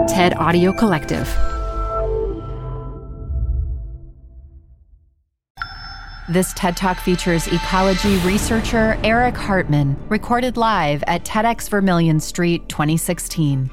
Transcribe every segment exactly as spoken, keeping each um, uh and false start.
TED Audio Collective. This TED Talk features ecology researcher Eric Hartman, recorded live at TEDx Vermilion Street twenty sixteen.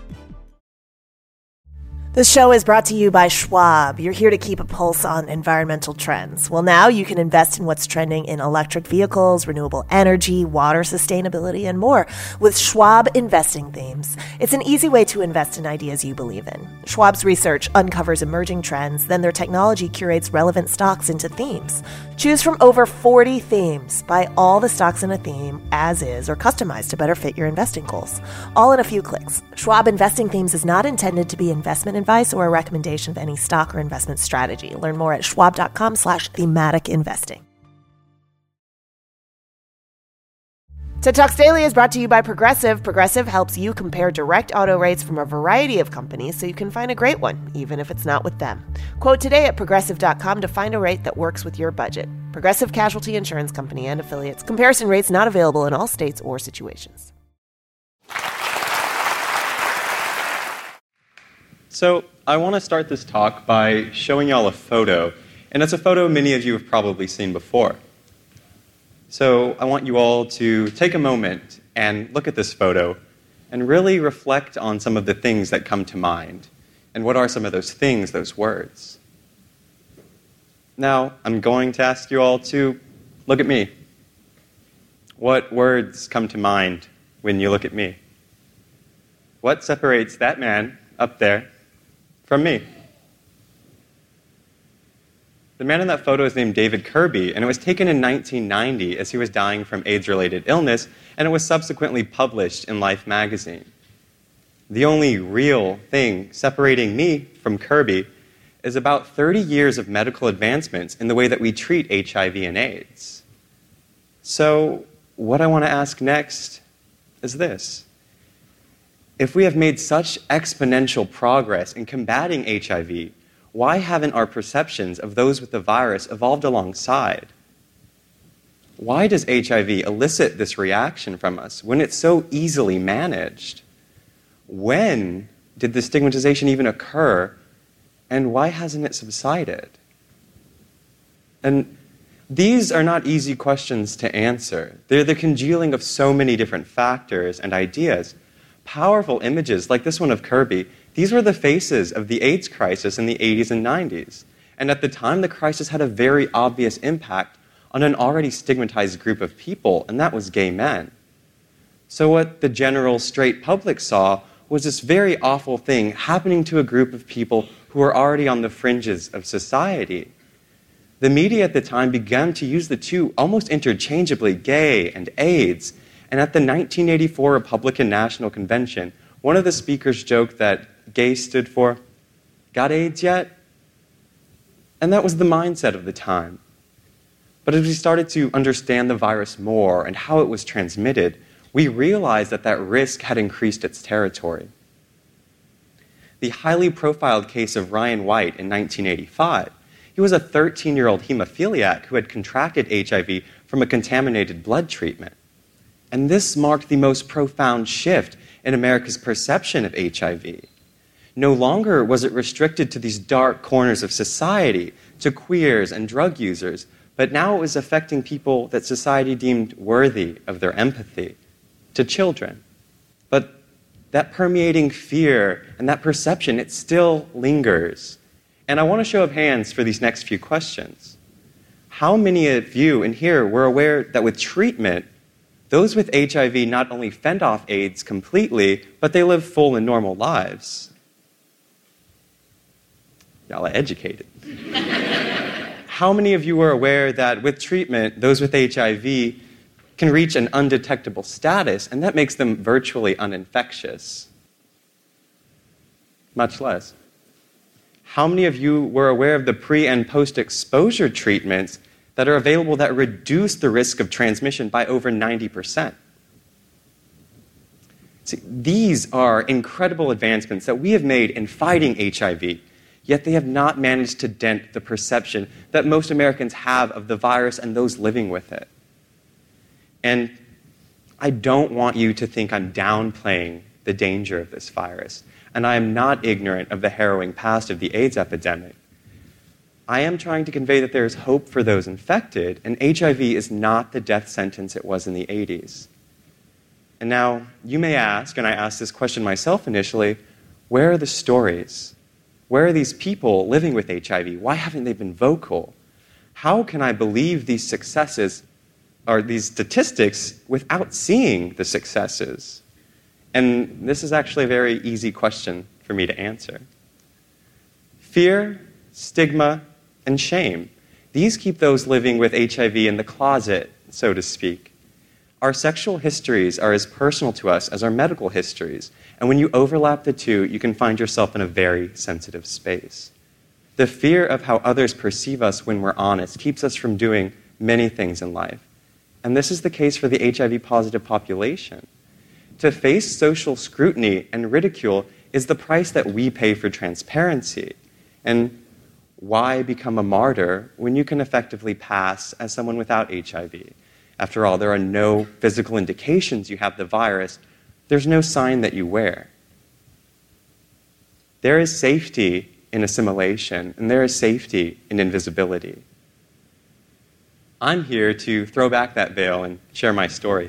This show is brought to you by Schwab. You're here to keep a pulse on environmental trends. Well, now you can invest in what's trending in electric vehicles, renewable energy, water sustainability, and more with Schwab Investing Themes. It's an easy way to invest in ideas you believe in. Schwab's research uncovers emerging trends, then their technology curates relevant stocks into themes. Choose from over forty themes. Buy all the stocks in a theme as is or customized to better fit your investing goals. All in a few clicks. Schwab Investing Themes is not intended to be investment advice or a recommendation of any stock or investment strategy. Learn more at schwab.com slash thematic investing. TED Talks Daily is brought to you by Progressive. Progressive helps you compare direct auto rates from a variety of companies so you can find a great one, even if it's not with them. Quote today at progressive dot com to find a rate that works with your budget. Progressive Casualty Insurance Company and affiliates. Comparison rates not available in all states or situations. So I want to start this talk by showing y'all a photo, and it's a photo many of you have probably seen before. So I want you all to take a moment and look at this photo and really reflect on some of the things that come to mind. And what are some of those things, those words? Now, I'm going to ask you all to look at me. What words come to mind when you look at me? What separates that man up there from me? The man in that photo is named David Kirby, and it was taken in nineteen ninety as he was dying from AIDS-related illness, and it was subsequently published in Life magazine. The only real thing separating me from Kirby is about thirty years of medical advancements in the way that we treat H I V and AIDS. So, what I want to ask next is this. If we have made such exponential progress in combating H I V, why haven't our perceptions of those with the virus evolved alongside? Why does H I V elicit this reaction from us when it's so easily managed? When did the stigmatization even occur, and why hasn't it subsided? And these are not easy questions to answer. They're the congealing of so many different factors and ideas. Powerful images like this one of Kirby, these were the faces of the AIDS crisis in the eighties and nineties. And at the time, the crisis had a very obvious impact on an already stigmatized group of people, and that was gay men. So what the general straight public saw was this very awful thing happening to a group of people who were already on the fringes of society. The media at the time began to use the two almost interchangeably, gay and AIDS. And at the nineteen eighty-four Republican National Convention, one of the speakers joked that gay stood for, "Got AIDS yet?" And that was the mindset of the time. But as we started to understand the virus more and how it was transmitted, we realized that that risk had increased its territory. The highly profiled case of Ryan White in nineteen eighty-five, he was a thirteen-year-old hemophiliac who had contracted H I V from a contaminated blood treatment. And this marked the most profound shift in America's perception of H I V. No longer was it restricted to these dark corners of society, to queers and drug users, but now it was affecting people that society deemed worthy of their empathy, to children. But that permeating fear and that perception, it still lingers. And I want a show of hands for these next few questions. How many of you in here were aware that with treatment, those with H I V not only fend off AIDS completely, but they live full and normal lives? Y'all are educated. How many of you were aware that with treatment, those with H I V can reach an undetectable status, and that makes them virtually uninfectious? Much less. How many of you were aware of the pre- and post-exposure treatments that are available that reduce the risk of transmission by over ninety percent? See, these are incredible advancements that we have made in fighting H I V, yet they have not managed to dent the perception that most Americans have of the virus and those living with it. And I don't want you to think I'm downplaying the danger of this virus. And I am not ignorant of the harrowing past of the AIDS epidemic. I am trying to convey that there is hope for those infected, and H I V is not the death sentence it was in the eighties. And now, you may ask, and I asked this question myself initially, where are the stories? Where are these people living with H I V? Why haven't they been vocal? How can I believe these successes or these statistics without seeing the successes? And this is actually a very easy question for me to answer. Fear, stigma, and shame. These keep those living with H I V in the closet, so to speak. Our sexual histories are as personal to us as our medical histories, and when you overlap the two, you can find yourself in a very sensitive space. The fear of how others perceive us when we're honest keeps us from doing many things in life. And this is the case for the H I V-positive population. To face social scrutiny and ridicule is the price that we pay for transparency. And why become a martyr when you can effectively pass as someone without H I V? After all, there are no physical indications you have the virus. There's no sign that you wear. There is safety in assimilation, and there is safety in invisibility. I'm here to throw back that veil and share my story.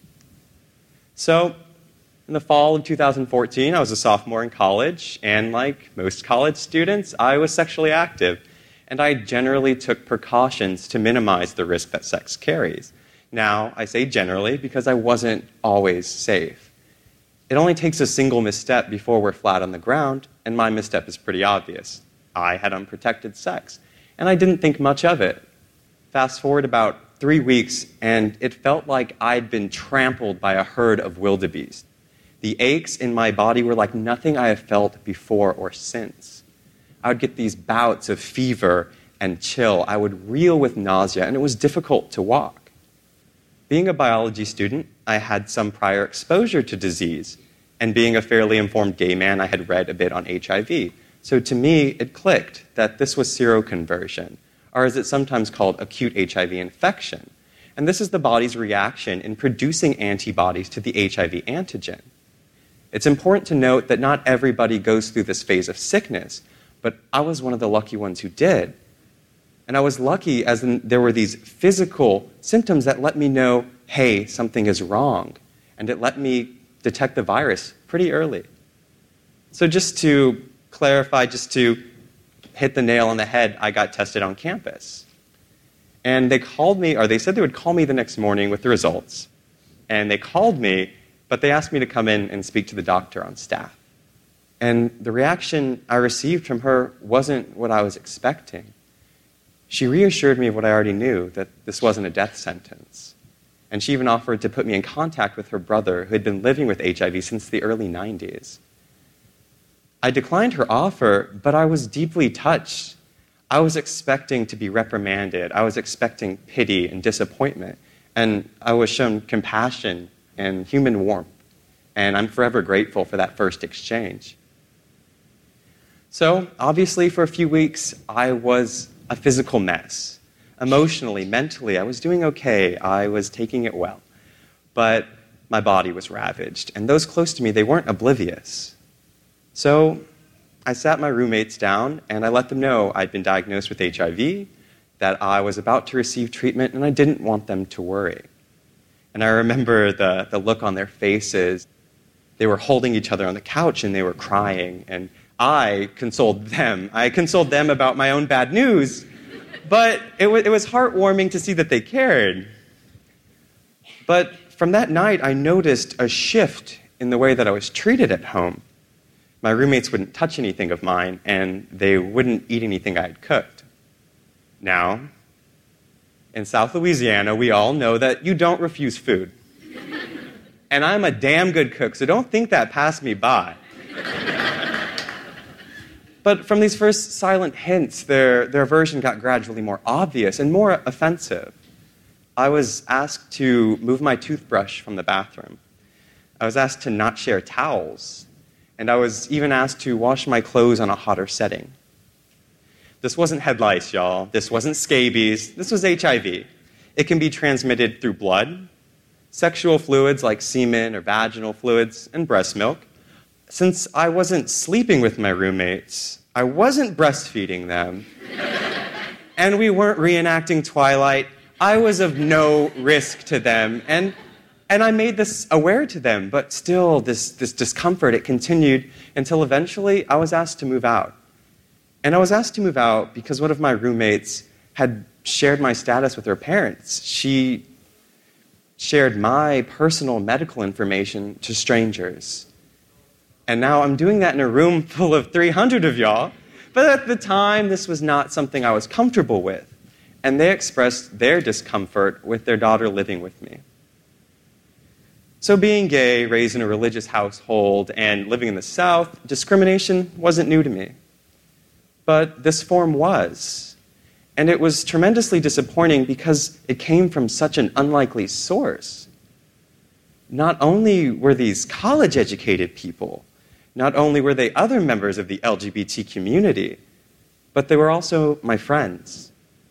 So, in the fall of two thousand fourteen, I was a sophomore in college, and like most college students, I was sexually active, and I generally took precautions to minimize the risk that sex carries. Now, I say generally because I wasn't always safe. It only takes a single misstep before we're flat on the ground, and my misstep is pretty obvious. I had unprotected sex, and I didn't think much of it. Fast forward about three weeks, and it felt like I'd been trampled by a herd of wildebeest. The aches in my body were like nothing I have felt before or since. I would get these bouts of fever and chill. I would reel with nausea, and it was difficult to walk. Being a biology student, I had some prior exposure to disease, and being a fairly informed gay man, I had read a bit on H I V. So to me, it clicked that this was seroconversion, or as it's sometimes called, acute H I V infection. And this is the body's reaction in producing antibodies to the H I V antigen. It's important to note that not everybody goes through this phase of sickness, but I was one of the lucky ones who did. And I was lucky as in there were these physical symptoms that let me know, hey, something is wrong. And it let me detect the virus pretty early. So just to clarify, just to hit the nail on the head, I got tested on campus. And they called me, or they said they would call me the next morning with the results. And they called me, but they asked me to come in and speak to the doctor on staff. And the reaction I received from her wasn't what I was expecting. She reassured me of what I already knew, that this wasn't a death sentence. And she even offered to put me in contact with her brother, who had been living with H I V since the early nineties. I declined her offer, but I was deeply touched. I was expecting to be reprimanded. I was expecting pity and disappointment. And I was shown compassion and human warmth. And I'm forever grateful for that first exchange. So, obviously, for a few weeks, I was a physical mess. Emotionally, mentally, I was doing okay. I was taking it well. But my body was ravaged. And those close to me, they weren't oblivious. So I sat my roommates down, and I let them know I'd been diagnosed with H I V, that I was about to receive treatment, and I didn't want them to worry. And I remember the, the look on their faces. They were holding each other on the couch, and they were crying. And I consoled them. I consoled them about my own bad news. But it, w- it was heartwarming to see that they cared. But from that night, I noticed a shift in the way that I was treated at home. My roommates wouldn't touch anything of mine, and they wouldn't eat anything I had cooked. Now, in South Louisiana, we all know that you don't refuse food. And I'm a damn good cook, so don't think that passed me by. But from these first silent hints, their, their aversion got gradually more obvious and more offensive. I was asked to move my toothbrush from the bathroom. I was asked to not share towels. And I was even asked to wash my clothes on a hotter setting. This wasn't head lice, y'all. This wasn't scabies. This was H I V. It can be transmitted through blood, sexual fluids like semen or vaginal fluids, and breast milk. since I wasn't sleeping with my roommates, I wasn't breastfeeding them, and we weren't reenacting Twilight, I was of no risk to them. And, and I made this aware to them, but still, this, this discomfort, it continued until eventually I was asked to move out. And I was asked to move out because one of my roommates had shared my status with her parents. She shared my personal medical information to strangers. And now I'm doing that in a room full of three hundred of y'all. But at the time, this was not something I was comfortable with. And they expressed their discomfort with their daughter living with me. So being gay, raised in a religious household, and living in the South, discrimination wasn't new to me. But this form was. And it was tremendously disappointing because it came from such an unlikely source. Not only were these college-educated people, not only were they other members of the L G B T community, but they were also my friends.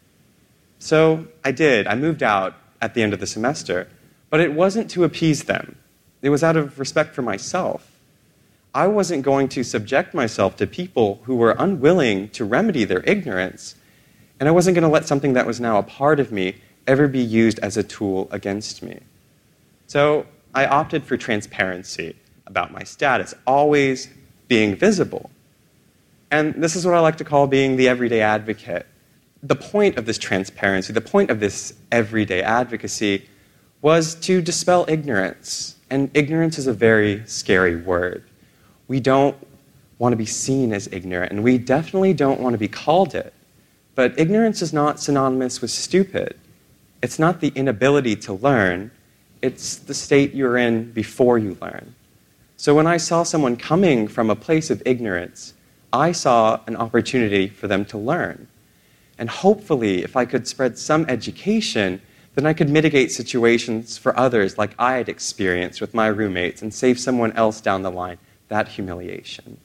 So I did. I moved out at the end of the semester, but it wasn't to appease them. It was out of respect for myself. I wasn't going to subject myself to people who were unwilling to remedy their ignorance, and I wasn't going to let something that was now a part of me ever be used as a tool against me. So I opted for transparency about my status, always being visible. And this is what I like to call being the everyday advocate. The point of this transparency, the point of this everyday advocacy, was to dispel ignorance. And ignorance is a very scary word. We don't want to be seen as ignorant, and we definitely don't want to be called it. But ignorance is not synonymous with stupid. It's not the inability to learn. It's the state you're in before you learn. So when I saw someone coming from a place of ignorance, I saw an opportunity for them to learn. And hopefully, if I could spread some education, then I could mitigate situations for others like I had experienced with my roommates and save someone else down the line that humiliation.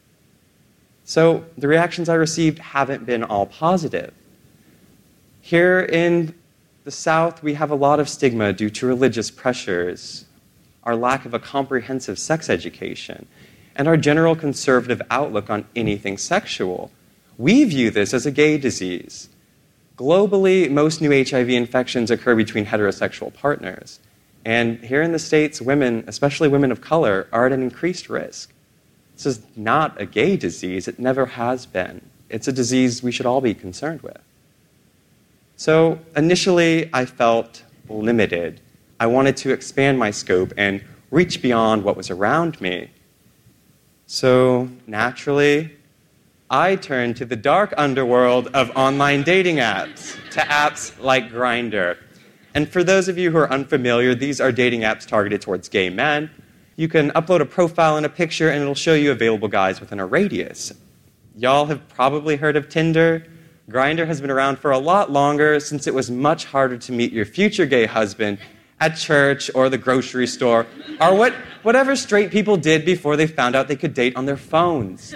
So the reactions I received haven't been all positive. Here in the South, we have a lot of stigma due to religious pressures, our lack of a comprehensive sex education, and our general conservative outlook on anything sexual. We view this as a gay disease. Globally, most new H I V infections occur between heterosexual partners. And here in the States, women, especially women of color, are at an increased risk. This is not a gay disease. It never has been. It's a disease we should all be concerned with. So initially, I felt limited. I wanted to expand my scope and reach beyond what was around me. So naturally, I turned to the dark underworld of online dating apps, to apps like Grindr. And for those of you who are unfamiliar, these are dating apps targeted towards gay men. You can upload a profile and a picture, and it'll show you available guys within a radius. Y'all have probably heard of Tinder. Grindr has been around for a lot longer, since it was much harder to meet your future gay husband at church or the grocery store, or what, whatever straight people did before they found out they could date on their phones.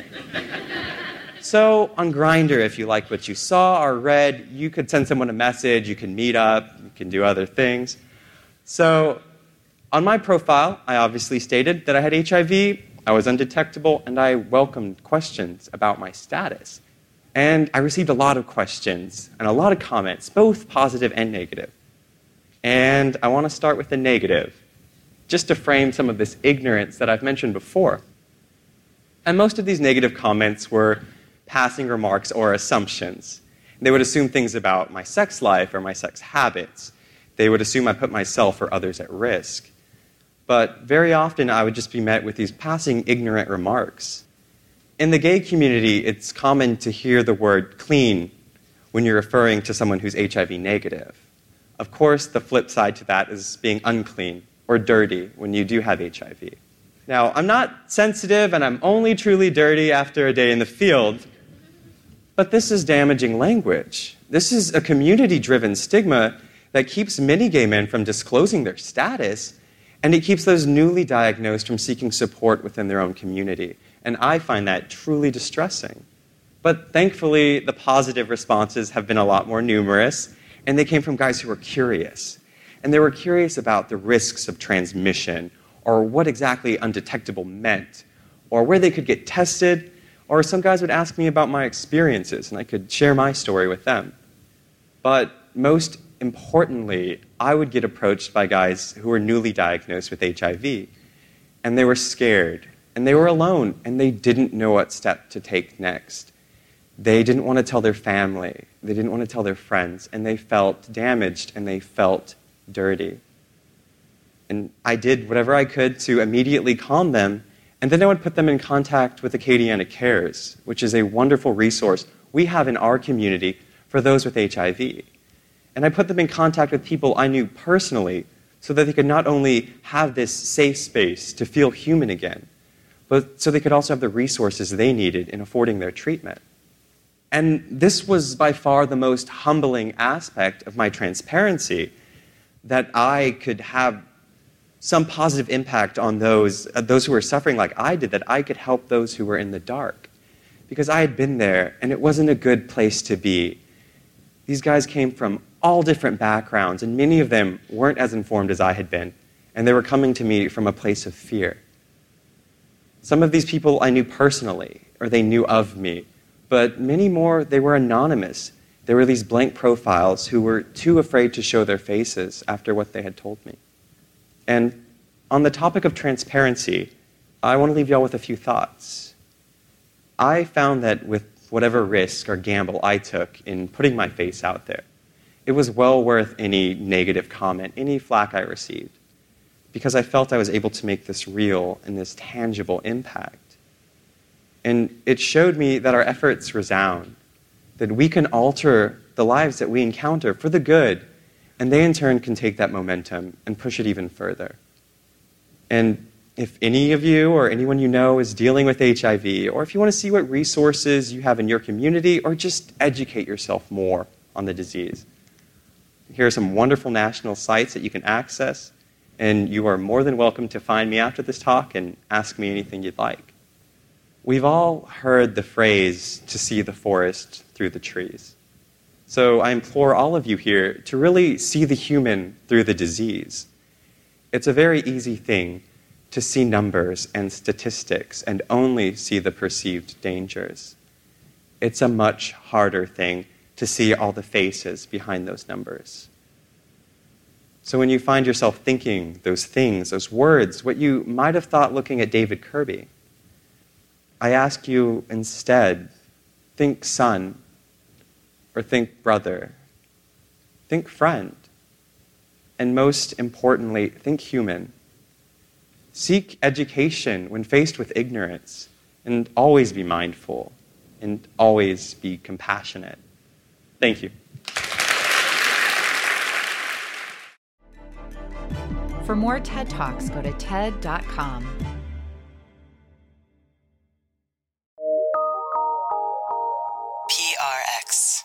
So on Grindr, if you liked what you saw or read, you could send someone a message, you can meet up, you can do other things. So on my profile, I obviously stated that I had H I V, I was undetectable, and I welcomed questions about my status. And I received a lot of questions and a lot of comments, both positive and negative. And I want to start with the negative, just to frame some of this ignorance that I've mentioned before. And most of these negative comments were passing remarks or assumptions. They would assume things about my sex life or my sex habits. They would assume I put myself or others at risk. But very often I would just be met with these passing ignorant remarks. In the gay community, it's common to hear the word clean when you're referring to someone who's H I V negative. Of course, the flip side to that is being unclean or dirty when you do have H I V. Now, I'm not sensitive, and I'm only truly dirty after a day in the field, but this is damaging language. This is a community-driven stigma that keeps many gay men from disclosing their status, and it keeps those newly diagnosed from seeking support within their own community. And I find that truly distressing. But thankfully, the positive responses have been a lot more numerous, and they came from guys who were curious. And they were curious about the risks of transmission, or what exactly undetectable meant, or where they could get tested, or some guys would ask me about my experiences, and I could share my story with them. But most importantly, I would get approached by guys who were newly diagnosed with H I V, and they were scared, and they were alone, and they didn't know what step to take next. They didn't want to tell their family, they didn't want to tell their friends, and they felt damaged, and they felt dirty. And I did whatever I could to immediately calm them, and then I would put them in contact with Acadiana Cares, which is a wonderful resource we have in our community for those with H I V. And I put them in contact with people I knew personally so that they could not only have this safe space to feel human again, but so they could also have the resources they needed in affording their treatment. And this was by far the most humbling aspect of my transparency, that I could have some positive impact on those, uh, those who were suffering like I did, that I could help those who were in the dark. Because I had been there, and it wasn't a good place to be. These guys came from all different backgrounds, and many of them weren't as informed as I had been, and they were coming to me from a place of fear. Some of these people I knew personally, or they knew of me, but many more, they were anonymous. There were these blank profiles who were too afraid to show their faces after what they had told me. And on the topic of transparency, I want to leave y'all with a few thoughts. I found that with whatever risk or gamble I took in putting my face out there, it was well worth any negative comment, any flack I received, because I felt I was able to make this real and this tangible impact. And it showed me that our efforts resound, that we can alter the lives that we encounter for the good, and they in turn can take that momentum and push it even further. And if any of you or anyone you know is dealing with H I V, or if you want to see what resources you have in your community, or just educate yourself more on the disease, here are some wonderful national sites that you can access, and you are more than welcome to find me after this talk and ask me anything you'd like. We've all heard the phrase, to see the forest through the trees. So I implore all of you here to really see the human through the disease. It's a very easy thing to see numbers and statistics and only see the perceived dangers. It's a much harder thing to see all the faces behind those numbers. So when you find yourself thinking those things, those words, what you might have thought looking at David Kirby, I ask you instead, think son, or think brother, think friend, and most importantly, think human. Seek education when faced with ignorance, and always be mindful, and always be compassionate. Thank you. For more TED Talks, go to ted dot com. P R X.